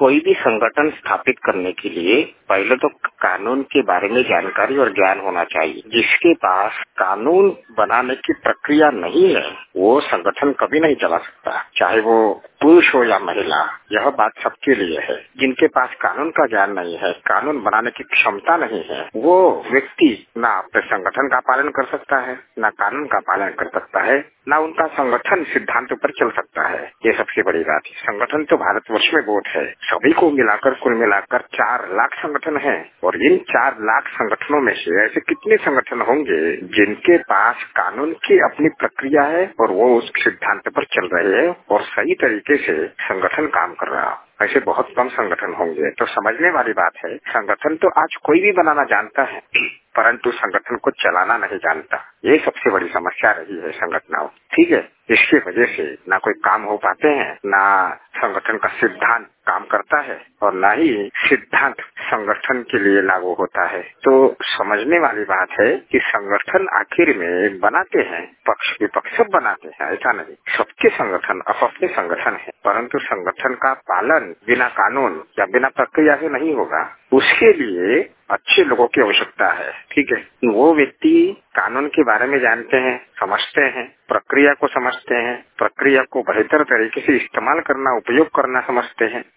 कोई भी संगठन स्थापित करने के लिए पहले तो कानून के बारे में जानकारी और ज्ञान होना चाहिए। जिसके पास कानून बनाने की प्रक्रिया नहीं है वो संगठन कभी नहीं चला सकता, चाहे वो पुरुष हो या महिला। यह बात सबके लिए है। जिनके पास कानून का ज्ञान नहीं है, कानून बनाने की क्षमता नहीं है, वो व्यक्ति ना अपने संगठन का पालन कर सकता है, ना कानून का पालन कर सकता है, ना उनका संगठन सिद्धांत पर चल सकता है। ये सबसे बड़ी बात है। संगठन तो भारतवर्ष में बहुत है, सभी को मिलाकर कुल मिलाकर 4 लाख संगठन है। और इन 4 लाख संगठनों में से ऐसे कितने संगठन होंगे जिनके पास कानून की अपनी प्रक्रिया है और वो उस सिद्धांत पर चल रहे हैं और सही तरीके से संगठन काम कर रहा है। ऐसे बहुत कम संगठन होंगे। तो समझने वाली बात है, संगठन तो आज कोई भी बनाना जानता है, परंतु संगठन को चलाना नहीं जानता। ये सबसे बड़ी समस्या रही है संगठनों। ठीक है, इसकी वजह से ना कोई काम हो पाते हैं, ना संगठन का सिद्धांत काम करता है और ना ही सिद्धांत संगठन के लिए लागू होता है। तो समझने वाली बात है कि संगठन आखिर में बनाते हैं, पक्ष विपक्ष सब बनाते हैं, ऐसा नहीं। सबके संगठन अपने संगठन है, परंतु संगठन का पालन बिना कानून या बिना प्रक्रिया से नहीं होगा। उसके लिए अच्छे लोगों की आवश्यकता है। ठीक है, वो व्यक्ति कानून के बारे में जानते हैं, समझते हैं, प्रक्रिया को समझते हैं, प्रक्रिया को बेहतर तरीके से इस्तेमाल करना, उपयोग करना समझते हैं,